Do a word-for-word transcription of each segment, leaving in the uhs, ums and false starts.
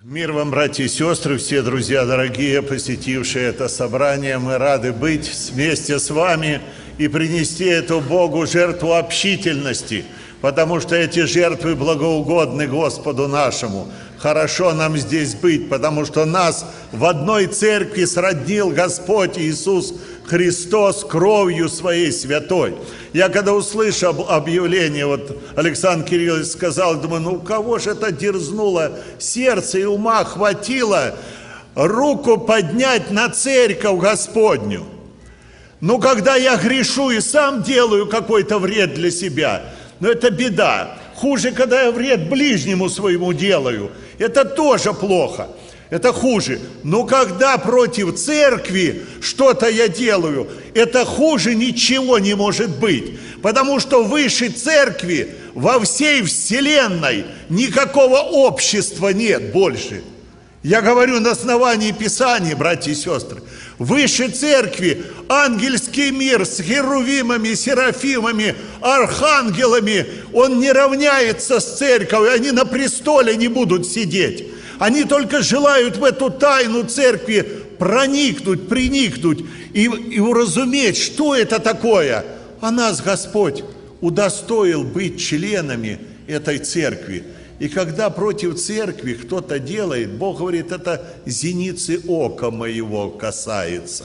Мир вам, братья и сестры, все друзья дорогие, посетившие это собрание. Мы рады быть вместе с вами и принести эту Богу жертву общительности, потому что эти жертвы благоугодны Господу нашему. Хорошо нам здесь быть, потому что нас в одной церкви сроднил Господь Иисус Христос кровью Своей святой. Я когда услышал объявление, вот Александр Кириллович сказал, думаю, ну у кого же это дерзнуло сердце и ума хватило руку поднять на церковь Господню? Ну когда я грешу и сам делаю какой-то вред для себя, но это беда. Хуже, когда я вред ближнему своему делаю. Это тоже плохо. Это хуже. Но когда против церкви что-то я делаю, это хуже ничего не может быть. Потому что выше церкви во всей вселенной никакого общества нет больше. Я говорю на основании Писания, братья и сестры. Выше церкви ангельский мир с херувимами, серафимами, архангелами, он не равняется с церковью, они на престоле не будут сидеть. Они только желают в эту тайну церкви проникнуть, приникнуть и, и уразуметь, что это такое. А нас Господь удостоил быть членами этой церкви. И когда против церкви кто-то делает, Бог говорит, это зеницы ока моего касается.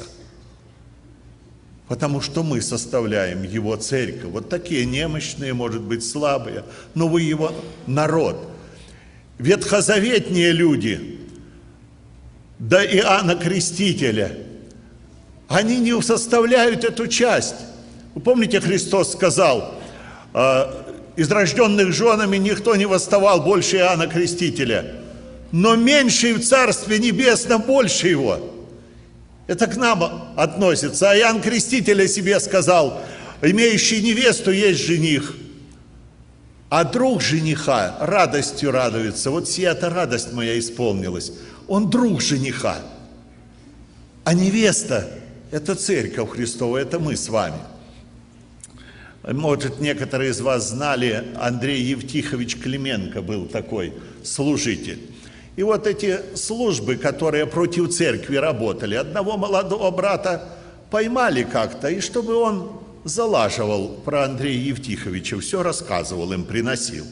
Потому что мы составляем Его церковь. Вот такие немощные, может быть, слабые, но вы Его народ. Ветхозаветные люди, до Иоанна Крестителя, они не составляют эту часть. Вы помните, Христос сказал, из рожденных женами никто не восставал больше Иоанна Крестителя, но меньший в Царстве Небесном больше его. Это к нам относится. А Иоанн Креститель о себе сказал, имеющий невесту есть жених, а друг жениха радостью радуется. Вот сия-то радость моя исполнилась. Он друг жениха. А невеста – это церковь Христова, это мы с вами. Может, некоторые из вас знали, Андрей Евтихович Клименко был такой служитель. И вот эти службы, которые против церкви работали, одного молодого брата поймали как-то, и чтобы он залаживал про Андрея Евтиховича, все рассказывал им, приносил.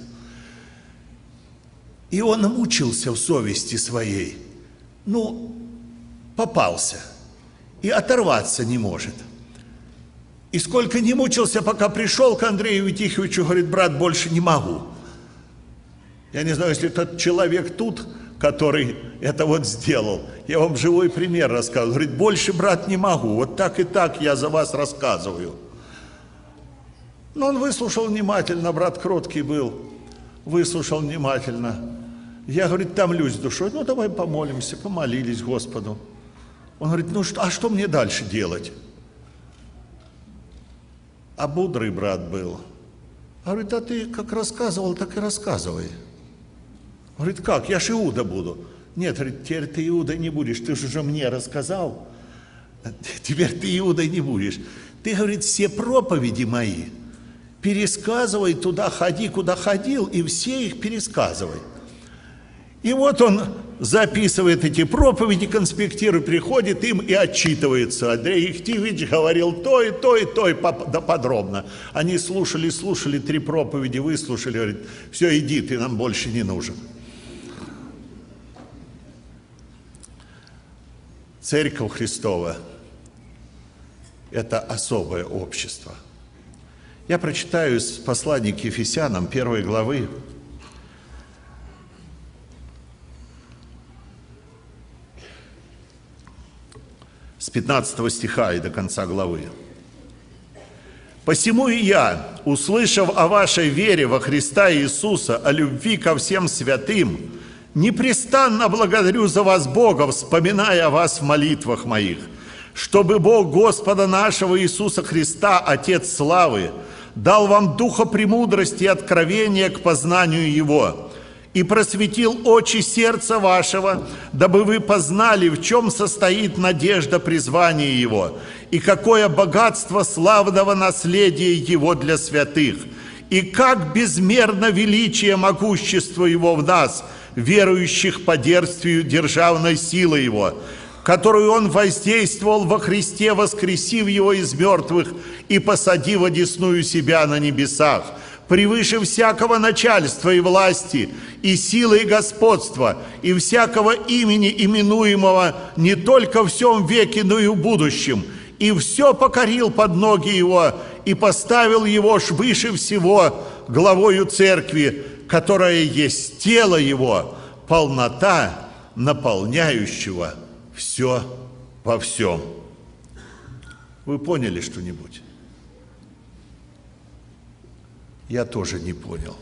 И он мучился в совести своей, ну, попался, и оторваться не может. И сколько не мучился, пока пришел к Андрею Евтиховичу, говорит, брат, больше не могу. Я не знаю, если тот человек тут, который это вот сделал, я вам живой пример рассказываю. Говорит, больше, брат, не могу, вот так и так я за вас рассказываю. Но он выслушал внимательно, брат кроткий был, выслушал внимательно. Я, говорит, томлюсь душой, ну давай помолимся, помолились Господу. Он говорит, ну что, а что мне дальше делать? А мудрый брат был. Говорит, а ты как рассказывал, так и рассказывай. Говорит, как? Я ж Иуда буду. Нет, говорит, теперь ты Иудой не будешь, ты же уже мне рассказал. Теперь ты Иудой не будешь. Ты, говорит, все проповеди мои пересказывай туда, ходи, куда ходил, и все их пересказывай. И вот он записывает эти проповеди, конспектирует, приходит им и отчитывается. Андрей Евтихович говорил то и то и то, и да подробно. Они слушали, слушали, три проповеди выслушали, говорит, все, иди, ты нам больше не нужен. Церковь Христова – это особое общество. Я прочитаю из послания к Ефесянам первой главы. С пятнадцатого стиха и до конца главы. «Посему и я, услышав о вашей вере во Христа Иисуса, о любви ко всем святым, непрестанно благодарю за вас Бога, вспоминая о вас в молитвах моих, чтобы Бог Господа нашего Иисуса Христа, Отец славы, дал вам духа премудрости и откровения к познанию Его, и просветил очи сердца вашего, дабы вы познали, в чем состоит надежда призвания Его, и какое богатство славного наследия Его для святых, и как безмерно величие могущества Его в нас, верующих по действию державной силы Его, которую Он воздействовал во Христе, воскресив Его из мертвых и посадив одесную себя на небесах, превыше всякого начальства и власти, и силы и господства, и всякого имени, именуемого не только в всем веке, но и в будущем, и все покорил под ноги Его, и поставил Его ж выше всего главою церкви, которая есть тело Его, полнота наполняющего все во всем. Вы поняли что-нибудь? Я тоже не понял.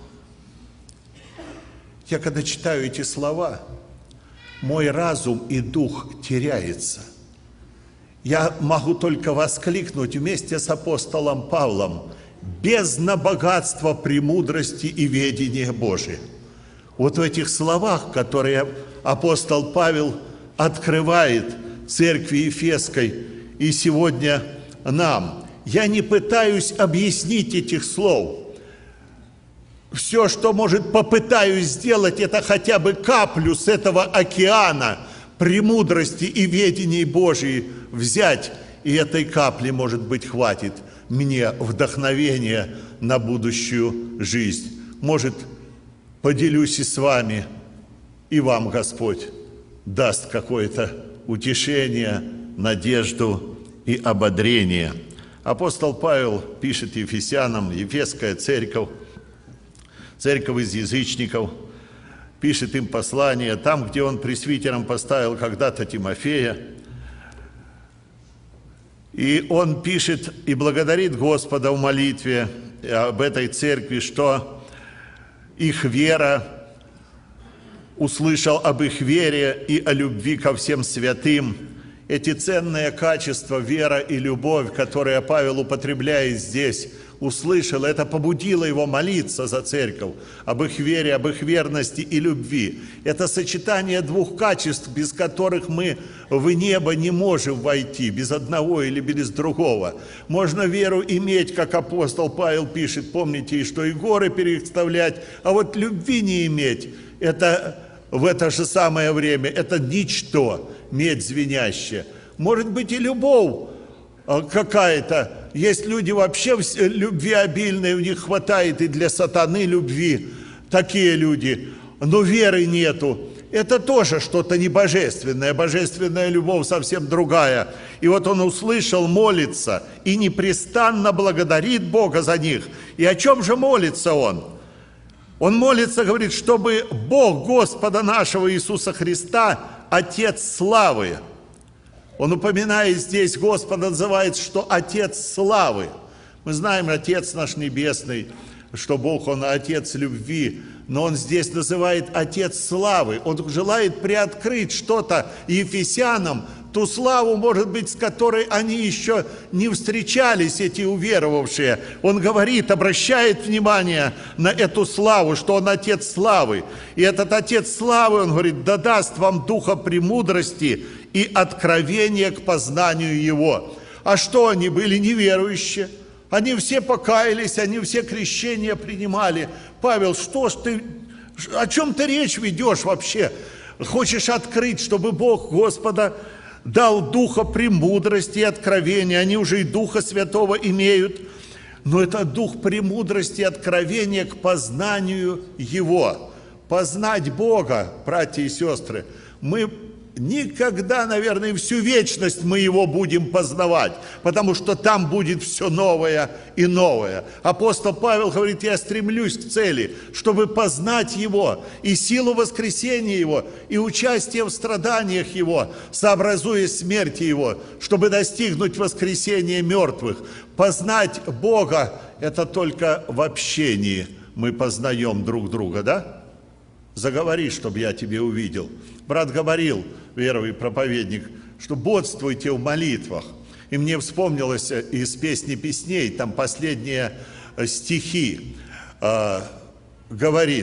Я когда читаю эти слова, мой разум и дух теряется. Я могу только воскликнуть вместе с апостолом Павлом: бездна богатства, премудрости и ведения Божия. Вот в этих словах, которые апостол Павел открывает церкви Ефесской и сегодня нам, я не пытаюсь объяснить этих слов. Все, что, может, попытаюсь сделать, это хотя бы каплю с этого океана премудрости и ведений Божьей взять, и этой капли, может быть, хватит мне вдохновения на будущую жизнь. Может, поделюсь и с вами, и вам Господь даст какое-то утешение, надежду и ободрение. Апостол Павел пишет Ефесянам, Ефесская церковь, церковь из язычников, пишет им послание, там, где он пресвитером поставил когда-то Тимофея. И он пишет и благодарит Господа в молитве об этой церкви, что их вера, услышал об их вере и о любви ко всем святым. Эти ценные качества, вера и любовь, которые Павел употребляет здесь, услышал, это побудило его молиться за церковь, об их вере, об их верности и любви. Это сочетание двух качеств, без которых мы в небо не можем войти, без одного или без другого. Можно веру иметь, как апостол Павел пишет, помните, что и горы переставлять, а вот любви не иметь, это в это же самое время, это ничто, медь звенящая. Может быть и любовь какая-то. Есть люди вообще любви обильной, у них хватает и для сатаны любви. Такие люди. Но веры нету. Это тоже что-то небожественное. Божественная любовь совсем другая. И вот он услышал, молится и непрестанно благодарит Бога за них. И о чем же молится он? Он молится, говорит, чтобы Бог Господа нашего Иисуса Христа, Отец славы. Он упоминает здесь, Господа называет, что Отец славы. Мы знаем, Отец наш Небесный, что Бог, Он Отец любви, но Он здесь называет Отец славы. Он желает приоткрыть что-то ефесянам, ту славу, может быть, с которой они еще не встречались, эти уверовавшие. Он говорит, обращает внимание на эту славу, что Он Отец славы. И этот Отец славы, Он говорит, да даст вам духа премудрости и откровение к познанию Его. А что они были неверующие? Они все покаялись, они все крещения принимали. Павел, что ж ты, о чем ты речь ведешь вообще? Хочешь открыть, чтобы Бог Господа дал духа премудрости и откровения. Они уже и Духа Святого имеют. Но это дух премудрости и откровения к познанию Его. Познать Бога, братья и сестры, мы никогда, наверное, всю вечность мы Его будем познавать, потому что там будет все новое и новое. Апостол Павел говорит, я стремлюсь к цели, чтобы познать Его, и силу воскресения Его, и участие в страданиях Его, сообразуя смерти Его, чтобы достигнуть воскресения мертвых. Познать Бога – это только в общении мы познаем друг друга, да? Заговори, чтобы я тебе увидел. Брат говорил, веровый проповедник, что бодствуйте в молитвах. И мне вспомнилось из «Песни песней», там последние стихи, э, говорит,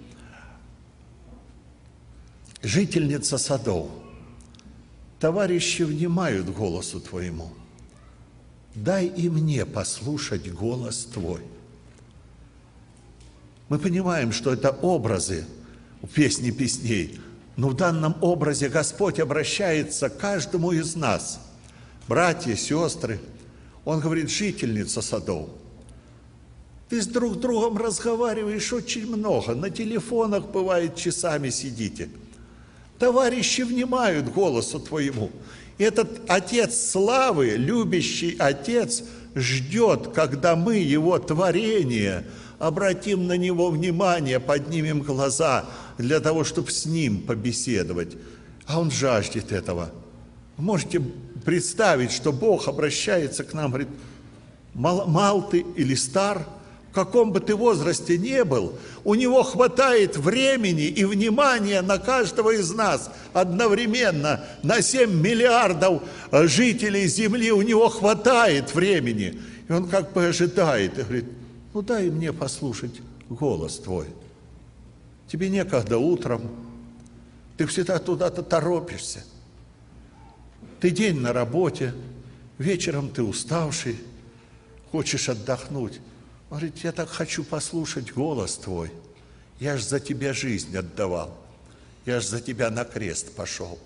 жительница садов, товарищи внимают голосу твоему, дай и мне послушать голос твой. Мы понимаем, что это образы в песне песней. Но в данном образе Господь обращается к каждому из нас. Братья, сестры, Он говорит: жительница садов, ты с друг другом разговариваешь очень много, на телефонах, бывает, часами сидите. Товарищи внимают голосу твоему. И этот Отец славы, любящий Отец, ждет, когда мы, Его творение, обратим на Него внимание, поднимем глаза для того, чтобы с Ним побеседовать. А Он жаждет этого. Вы можете представить, что Бог обращается к нам, говорит: мал, мал ты или стар, в каком бы ты возрасте ни был, у Него хватает времени и внимания на каждого из нас одновременно, на семь миллиардов жителей Земли, у Него хватает времени. И Он как бы ожидает и говорит: ну дай мне послушать голос твой. Тебе некогда утром, ты всегда туда-то торопишься. Ты день на работе, вечером ты уставший, хочешь отдохнуть. Он говорит: я так хочу послушать голос твой. Я ж за тебя жизнь отдавал. Я ж за тебя на крест пошел.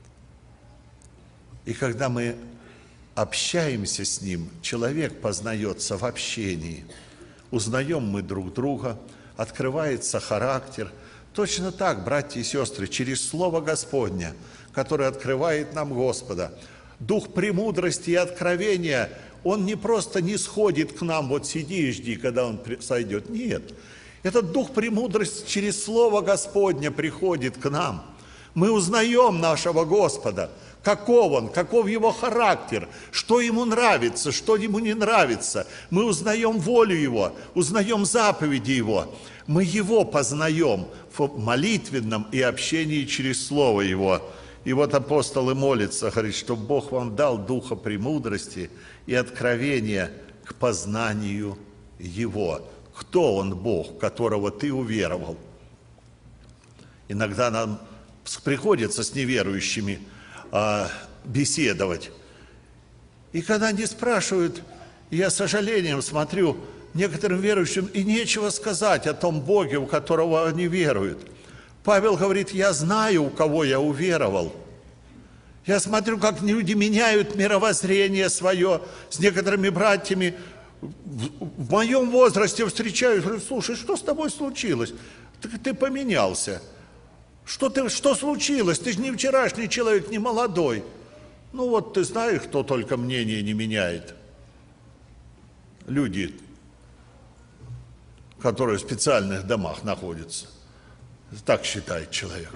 И когда мы общаемся с Ним, человек познается в общении. Узнаем мы друг друга, открывается характер. Точно так, братья и сестры, через Слово Господне, которое открывает нам Господа, дух премудрости и откровения, Он не просто не сходит к нам: вот сиди и жди, когда Он сойдет. Нет, этот дух премудрости через Слово Господне приходит к нам. Мы узнаем нашего Господа, каков Он, каков Его характер, что Ему нравится, что Ему не нравится. Мы узнаем волю Его, узнаем заповеди Его. Мы Его познаем в молитвенном и общении через Слово Его. И вот апостолы молятся, говорит, чтобы Бог вам дал духа премудрости и откровения к познанию Его. Кто Он, Бог, в которого ты уверовал? Иногда нам приходится с неверующими а, беседовать. И когда они спрашивают, я с сожалением смотрю, некоторым верующим и нечего сказать о том Боге, у которого они веруют. Павел говорит: я знаю, у кого я уверовал. Я смотрю, как люди меняют мировоззрение свое. С некоторыми братьями в, в моем возрасте встречаюсь, говорю: слушай, что с тобой случилось? Ты, ты поменялся. Что, ты, что случилось? Ты же не вчерашний человек, не молодой. Ну вот ты знаешь, кто только мнение не меняет. Люди, которые в специальных домах находятся. Так считает человек.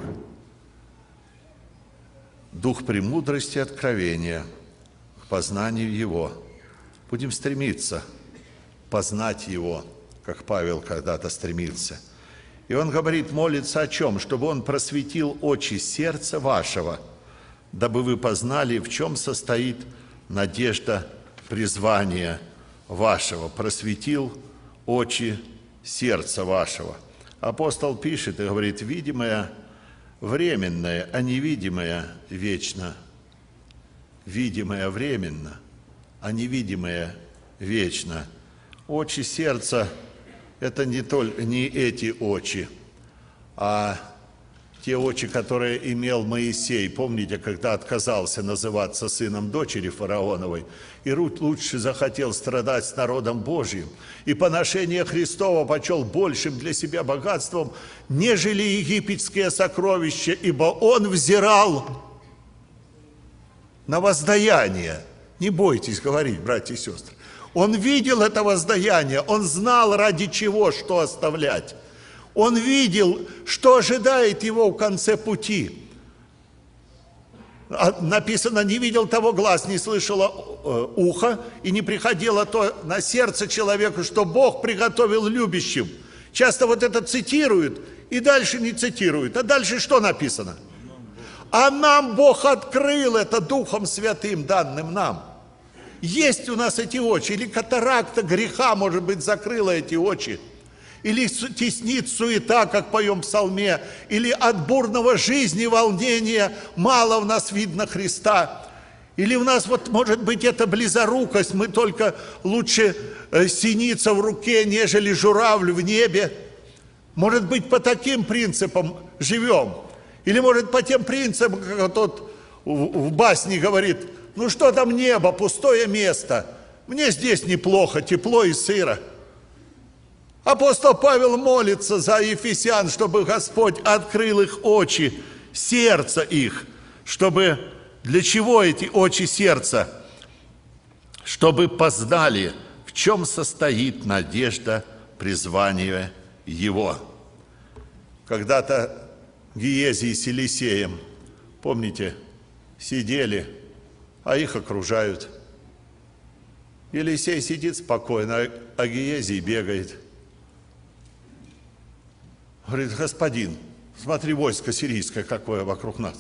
Дух премудрости и откровения к познанию Его. Будем стремиться познать Его, как Павел когда-то стремился. И он говорит, молится о чем? Чтобы Он просветил очи сердца вашего, дабы вы познали, в чем состоит надежда призвания вашего. Просветил очи сердца вашего. Апостол пишет и говорит: видимое временное, а невидимое вечно. Видимое временно, а невидимое вечно. Очи сердца – это не, только, не эти очи, а те очи, которые имел Моисей. Помните, когда отказался называться сыном дочери фараоновой, и лучше захотел страдать с народом Божьим, и поношение Христова почел большим для себя богатством, нежели египетские сокровища, ибо он взирал на воздаяние. Не бойтесь говорить, братья и сестры. Он видел это воздаяние, он знал, ради чего, что оставлять. Он видел, что ожидает его в конце пути. Написано, не видел того глаз, не слышало ухо, и не приходило то на сердце человеку, что Бог приготовил любящим. Часто вот это цитируют, и дальше не цитируют. А дальше что написано? А нам Бог открыл это Духом Святым, данным нам. Есть у нас эти очи, или катаракта греха, может быть, закрыла эти очи. Или теснит суета, как поем в псалме, или от бурного жизни волнения мало в нас видно Христа. Или у нас, вот, может быть, это близорукость, мы только лучше синица в руке, нежели журавль в небе. Может быть, по таким принципам живем? Или, может, по тем принципам, как тот в басне говорит, ну что там небо, пустое место, мне здесь неплохо, тепло и сыро. Апостол Павел молится за ефесян, чтобы Господь открыл их очи, сердца их, чтобы, для чего эти очи сердца? Чтобы познали, в чем состоит надежда призвания его. Когда-то Гиезий с Елисеем, помните, сидели, а их окружают. Елисей сидит спокойно, а Гиезий бегает. Говорит, господин, смотри, войско сирийское какое вокруг нас.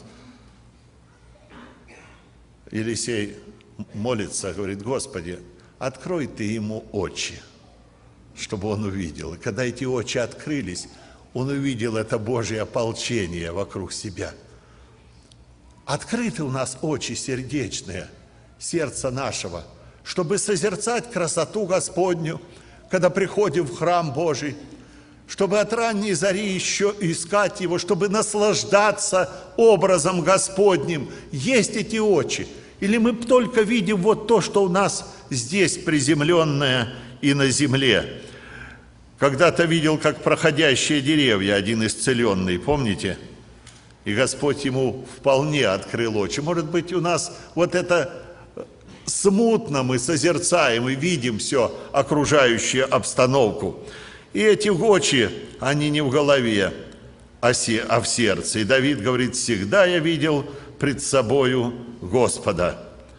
Елисей молится, говорит, Господи, открой ты ему очи, чтобы он увидел. И когда эти очи открылись, он увидел это Божье ополчение вокруг себя. Открыты у нас очи сердечные, сердца нашего, чтобы созерцать красоту Господню, когда приходим в храм Божий, чтобы от ранней зари еще искать Его, чтобы наслаждаться образом Господним. Есть эти очи. Или мы только видим вот то, что у нас здесь приземленное и на земле. Когда-то видел, как проходящие деревья, один исцеленный, помните? И Господь ему вполне открыл очи. Может быть, у нас вот это смутно мы созерцаем и видим все, окружающую обстановку. И эти очи, они не в голове, а в сердце. И Давид говорит, всегда я видел пред собою Господа.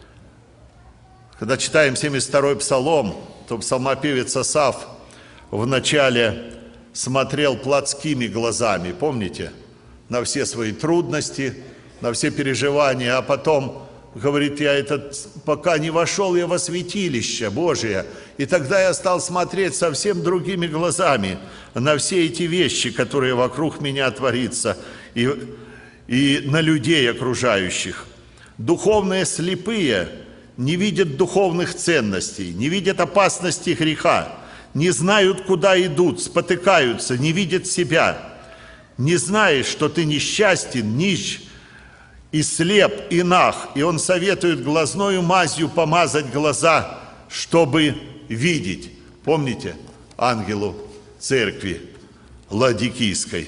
Когда читаем семьдесят второй псалом, то псалмопевец Асаф вначале смотрел плотскими глазами, помните, на все свои трудности, на все переживания, а потом говорит, я этот, пока не вошел я во святилище Божие, и тогда я стал смотреть совсем другими глазами на все эти вещи, которые вокруг меня творятся, и, и на людей окружающих. Духовные слепые не видят духовных ценностей, не видят опасности греха, не знают, куда идут, спотыкаются, не видят себя. Не знаешь, что ты несчастен, нищ, и слеп, и наг. И он советует глазною мазью помазать глаза, чтобы видеть. Помните ангелу церкви Ладикийской?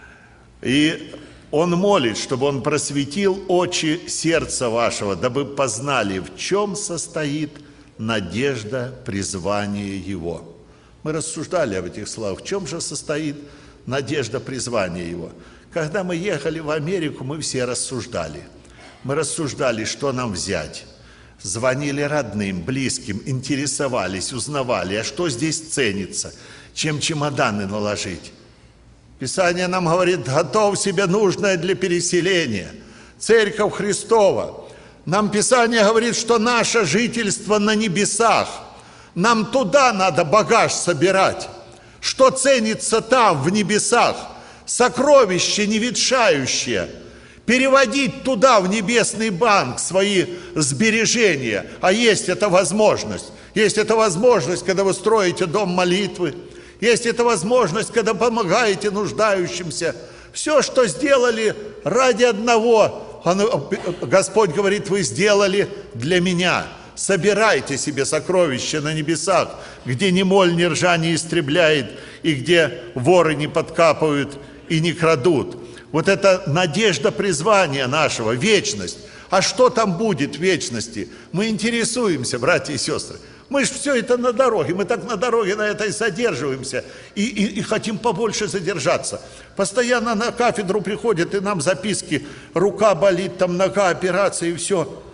И он молит, чтобы он просветил очи сердца вашего, дабы познали, в чем состоит надежда призвания его. Мы рассуждали об этих словах. В чем же состоит надежда призвания его? Когда мы ехали в Америку, мы все рассуждали. Мы рассуждали, что нам взять. Звонили родным, близким, интересовались, узнавали, а что здесь ценится, чем чемоданы наложить. Писание нам говорит, готов себе нужное для переселения. Церковь Христова. Нам Писание говорит, что наше жительство на небесах. Нам туда надо багаж собирать. Что ценится там, в небесах? Сокровища неветшающие. Переводить туда, в небесный банк, свои сбережения. А есть эта возможность. Есть эта возможность, когда вы строите дом молитвы. Есть эта возможность, когда помогаете нуждающимся. Все, что сделали ради одного, оно, Господь говорит, вы сделали для меня. Собирайте себе сокровища на небесах, где ни моль, ни ржа не истребляет, и где воры не подкапывают и не крадут. Вот это надежда призвания нашего, вечность. А что там будет в вечности? Мы интересуемся, братья и сестры. Мы же все это на дороге, мы так на дороге на этой задерживаемся и, и, и хотим побольше задержаться. Постоянно на кафедру приходят и нам записки, рука болит, там нога, операция и все.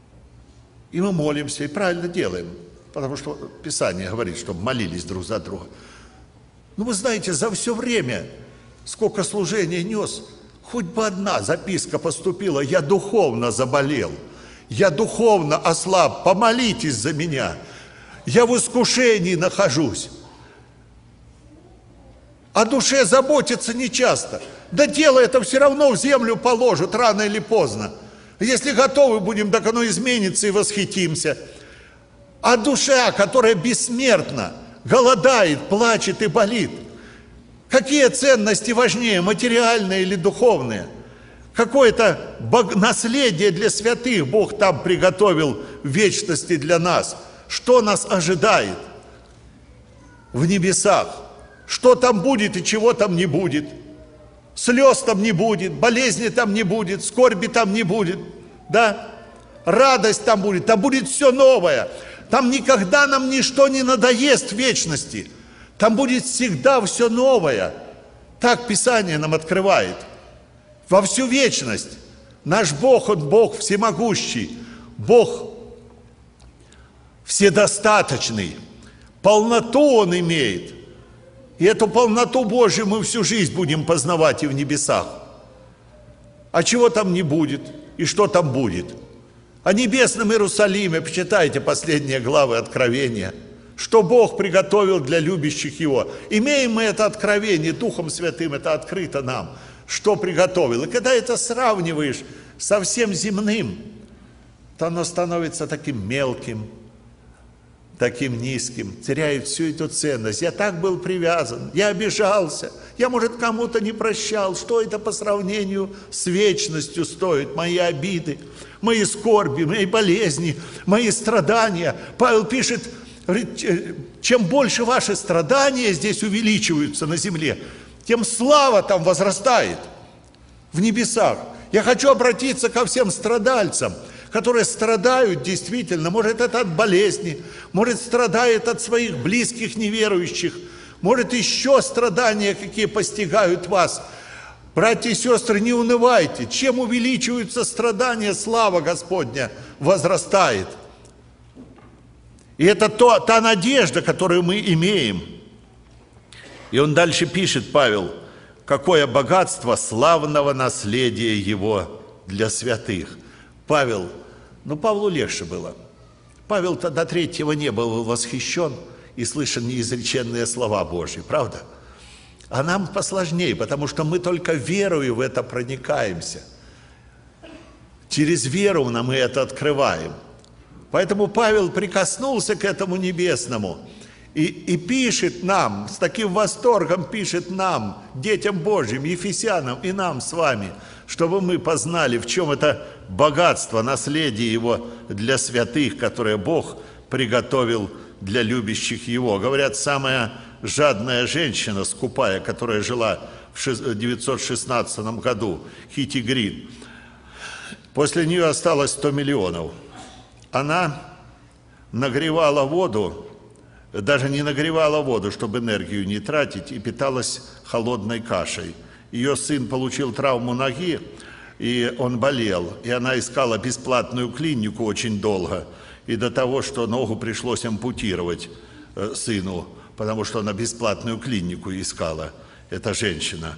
И мы молимся, и правильно делаем, потому что Писание говорит, чтобы молились друг за друга. Ну вы знаете, за все время, сколько служения нес, хоть бы одна записка поступила, я духовно заболел, я духовно ослаб, помолитесь за меня. Я в искушении нахожусь. О душе заботиться нечасто. Да дело это все равно в землю положат, рано или поздно. Если готовы будем, так оно изменится и восхитимся. А душа, которая бессмертна, голодает, плачет и болит. Какие ценности важнее, материальные или духовные? Какое-то наследие для святых Бог там приготовил в вечности для нас. Что нас ожидает в небесах? Что там будет и чего там не будет? Слез там не будет, болезни там не будет, скорби там не будет, да? Радость там будет, там будет все новое. Там никогда нам ничто не надоест в вечности. Там будет всегда все новое. Так Писание нам открывает. Во всю вечность. Наш Бог, Он Бог всемогущий, Бог вседостаточный. Полноту Он имеет. И эту полноту Божью мы всю жизнь будем познавать и в небесах. А чего там не будет? И что там будет? О небесном Иерусалиме почитайте последние главы Откровения. Что Бог приготовил для любящих Его. Имеем мы это откровение Духом Святым, это открыто нам. Что приготовил. И когда это сравниваешь со всем земным, то оно становится таким мелким, таким низким, теряет всю эту ценность. Я так был привязан, я обижался, я, может, кому-то не прощал. Что это по сравнению с вечностью стоит? Мои обиды, мои скорби, мои болезни, мои страдания. Павел пишет, чем больше ваши страдания здесь увеличиваются на земле, тем слава там возрастает в небесах. Я хочу обратиться ко всем страдальцам, которые страдают действительно, может, это от болезни, может, страдает от своих близких неверующих, может, еще страдания какие постигают вас. Братья и сестры, не унывайте. Чем увеличиваются страдания, слава Господня возрастает. И это то, та надежда, которую мы имеем. И он дальше пишет, Павел, какое богатство славного наследия его для святых. Павел, ну Павлу легче было. Павел-то до третьего неба был восхищен и слышал неизреченные слова Божьи, правда? А нам посложнее, потому что мы только верою в это проникаемся. Через веру мы это открываем. Поэтому Павел прикоснулся к этому небесному и, и пишет нам, с таким восторгом пишет нам, детям Божьим, ефесянам и нам с вами, чтобы мы познали, в чем это богатство, наследие Его для святых, которое Бог приготовил для любящих Его. Говорят, самая жадная женщина, скупая, которая жила в девятьсот шестнадцатом году, Хити Грин, после нее осталось сто миллионов. Она нагревала воду, даже не нагревала воду, чтобы энергию не тратить, и питалась холодной кашей. Ее сын получил травму ноги, и он болел, и она искала бесплатную клинику очень долго, и до того, что ногу пришлось ампутировать э, сыну, потому что она бесплатную клинику искала, эта женщина.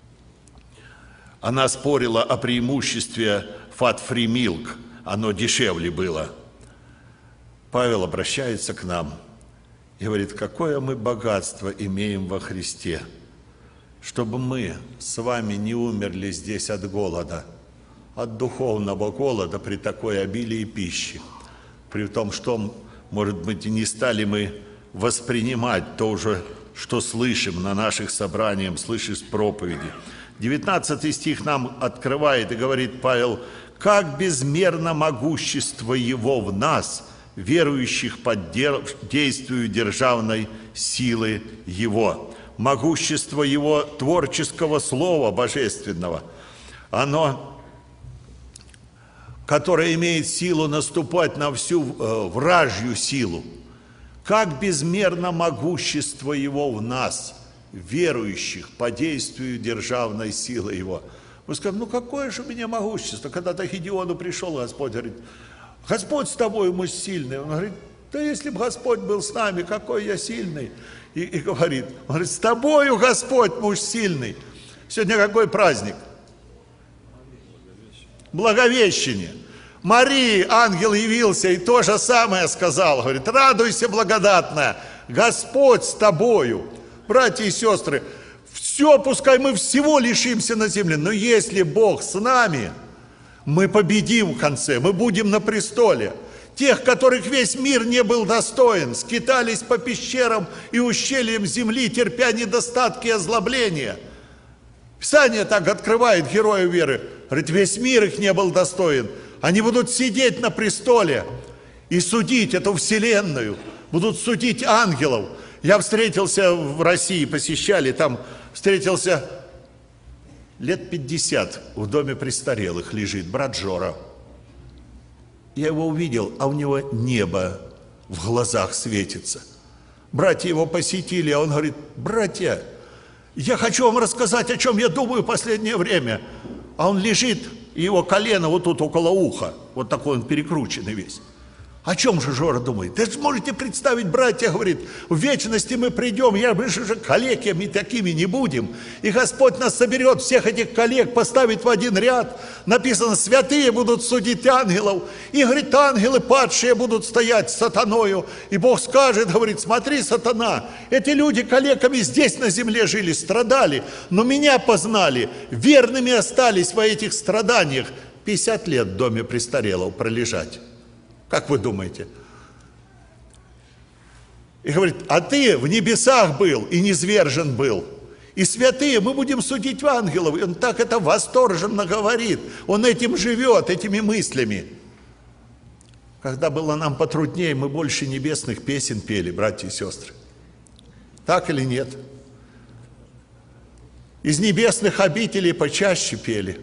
Она спорила о преимуществе fat-free milk, оно дешевле было. Павел обращается к нам и говорит, какое мы богатство имеем во Христе, чтобы мы с вами не умерли здесь от голода, от духовного голода при такой обилии пищи, при том, что, может быть, и не стали мы воспринимать то же, что слышим на наших собраниях, слышишь проповеди. девятнадцатый стих нам открывает и говорит Павел, как безмерно могущество Его в нас, верующих под действию державной силы Его. Могущество Его творческого слова божественного, оно, которое имеет силу наступать на всю э, вражью силу. Как безмерно могущество Его в нас, верующих по действию державной силы Его. Мы скажем, ну какое же у меня могущество? Когда-то к Гедеону пришел Господь, говорит, Господь с тобой, муж сильный. Он говорит, да если бы Господь был с нами, какой я сильный. И, и говорит, он говорит, с тобою Господь, муж сильный. Сегодня какой праздник? Благовещение. Марии ангел явился и то же самое сказал. Говорит, радуйся, благодатная, Господь с тобою. Братья и сестры, все, пускай мы всего лишимся на земле, но если Бог с нами, мы победим в конце, мы будем на престоле. тех, которых весь мир не был достоин, скитались по пещерам и ущельям земли, терпя недостатки и озлобления. Писание так открывает героя веры. Говорит, весь мир их не был достоин. Они будут сидеть на престоле и судить эту вселенную, будут судить ангелов. Я встретился в России, посещали, там встретился лет пятьдесят, в доме престарелых лежит брат Жора. Я его увидел, а у него небо в глазах светится. Братья его посетили, а он говорит, братья, я хочу вам рассказать, о чем я думаю в последнее время. А он лежит, и его колено вот тут около уха, вот такой он перекрученный весь. О чем же Жора думает? Да можете представить, братья, говорит, в вечности мы придем, я мы же калеками такими не будем. И Господь нас соберет, всех этих коллег поставит в один ряд. Написано, святые будут судить ангелов. И, говорит, ангелы падшие будут стоять с сатаною. И Бог скажет, говорит, смотри, сатана, эти люди калеками здесь на земле жили, страдали, но меня познали, верными остались во этих страданиях. пятьдесят лет в доме престарелых пролежать. Как вы думаете? И говорит, а ты в небесах был и низвержен был. И святые, мы будем судить ангелов. И он так это восторженно говорит. Он этим живет, этими мыслями. Когда было нам потруднее, мы больше небесных песен пели, братья и сестры. Так или нет? Из небесных обителей почаще пели.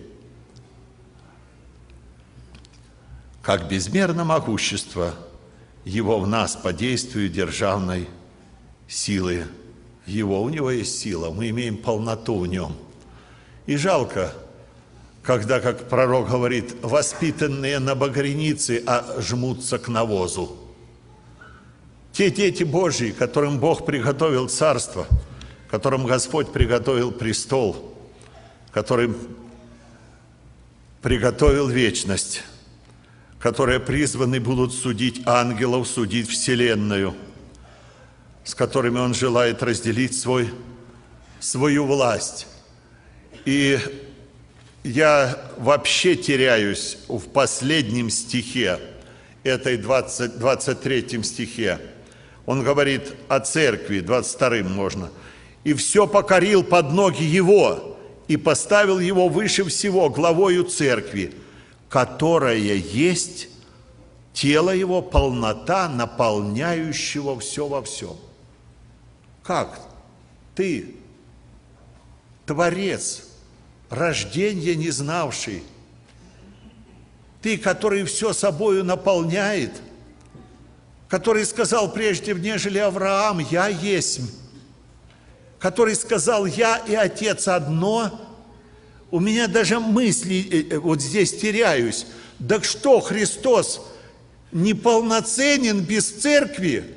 Как безмерно могущество Его в нас по действию державной силы. Его, у Него есть сила, мы имеем полноту в Нем. И жалко, когда, как пророк говорит, воспитанные на багрянице, а жмутся к навозу. Те дети Божьи, которым Бог приготовил царство, которым Господь приготовил престол, которым приготовил вечность, которые призваны будут судить ангелов, судить вселенную, с которыми Он желает разделить свой, свою власть. И я вообще теряюсь в последнем стихе, этой двадцать, двадцать третьем стихе. Он говорит о церкви, двадцать вторым можно. «И все покорил под ноги Его, и поставил Его выше всего, главою церкви, которая есть тело Его, полнота, наполняющего все во всем». Как? Ты, Творец, рождения не знавший, ты, который все собою наполняет, который сказал прежде, нежели Авраам, «Я есть», который сказал, «Я и Отец одно». У меня даже мысли вот здесь теряюсь. Так что, Христос неполноценен без церкви?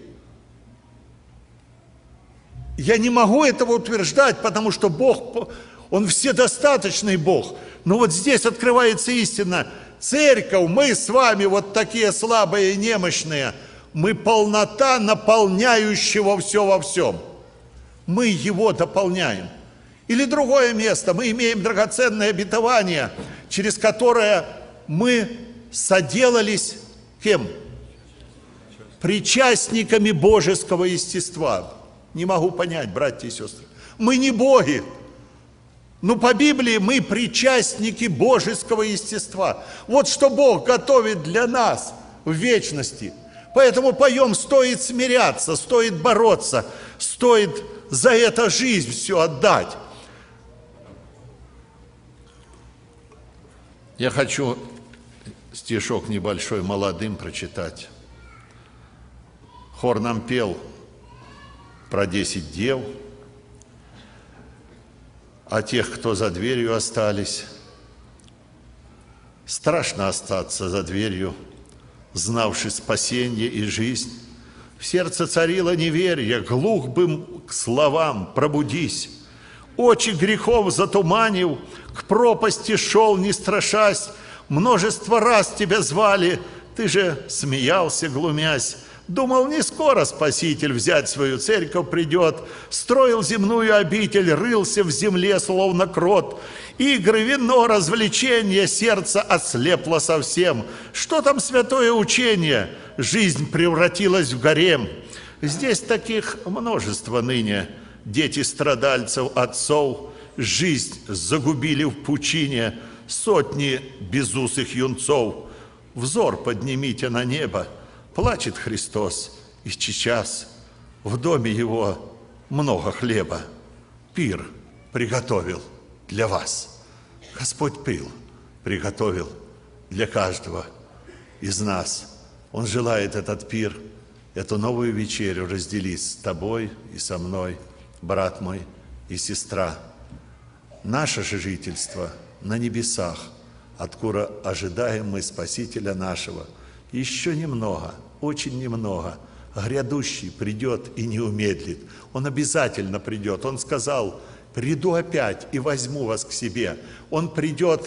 Я не могу этого утверждать, потому что Бог, Он вседостаточный Бог. Но вот здесь открывается истина. Церковь, мы с вами вот такие слабые и немощные, мы полнота наполняющего все во всем. Мы Его дополняем. Или другое место, мы имеем драгоценное обетование, через которое мы соделались кем? Причастниками божеского естества. Не могу понять, братья и сестры. Мы не боги, но по Библии мы причастники божеского естества. Вот что Бог готовит для нас в вечности. Поэтому поем, стоит смиряться, стоит бороться, стоит за это жизнь все отдать. Я хочу стишок небольшой молодым прочитать. Хор нам пел про десять дев, о тех, кто за дверью остались. Страшно остаться за дверью, знавши спасенье и жизнь. В сердце царило неверие, глух бы к словам, пробудись. Очи грехов затуманив, к пропасти шел, не страшась. Множество раз тебя звали, ты же смеялся, глумясь. Думал, не скоро Спаситель взять свою церковь придет. Строил земную обитель, рылся в земле, словно крот. Игры, вино, развлечения, сердце ослепло совсем. Что там святое учение? Жизнь превратилась в гарем. Здесь таких множество ныне. Дети страдальцев, отцов, жизнь загубили в пучине. Сотни безусых юнцов. Взор поднимите на небо. Плачет Христос, и сейчас в доме Его много хлеба. Пир приготовил для вас. Господь пил приготовил для каждого из нас. Он желает этот пир, эту новую вечерю разделить с тобой и со мной, брат мой и сестра. Наше же жительство на небесах, откуда ожидаем мы Спасителя нашего. Еще немного, очень немного. Грядущий придет и не умедлит. Он обязательно придет. Он сказал: приду опять и возьму вас к себе. Он придет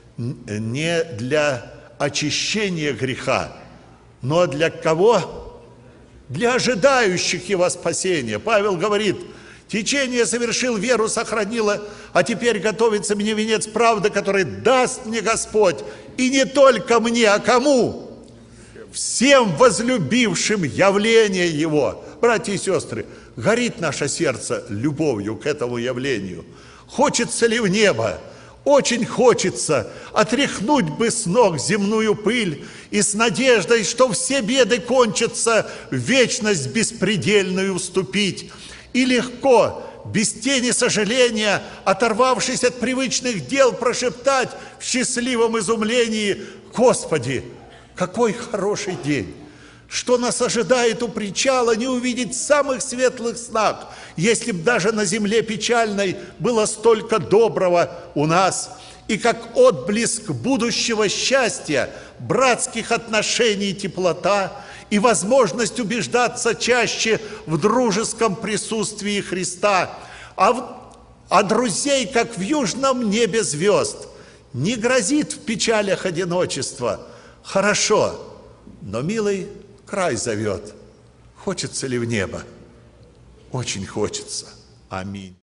не для очищения греха, но для кого? Для ожидающих его спасения. Павел говорит: течение совершил, веру сохранило, а теперь готовится мне венец правды, который даст мне Господь. И не только мне, а кому? Всем возлюбившим явление Его. Братья и сестры, горит наше сердце любовью к этому явлению. Хочется ли в небо? Очень хочется отряхнуть бы с ног земную пыль и с надеждой, что все беды кончатся, в вечность беспредельную вступить. И легко, без тени сожаления, оторвавшись от привычных дел, прошептать в счастливом изумлении: Господи, какой хороший день! Что нас ожидает у причала, не увидеть в самых светлых снах, если б даже на земле печальной было столько доброго у нас. И как отблеск будущего счастья, братских отношений теплота и возможность убеждаться чаще в дружеском присутствии Христа, а, в, а друзей, как в южном небе звезд, не грозит в печалях одиночества. Хорошо, но милый край зовет. Хочется ли в небо? Очень хочется. Аминь.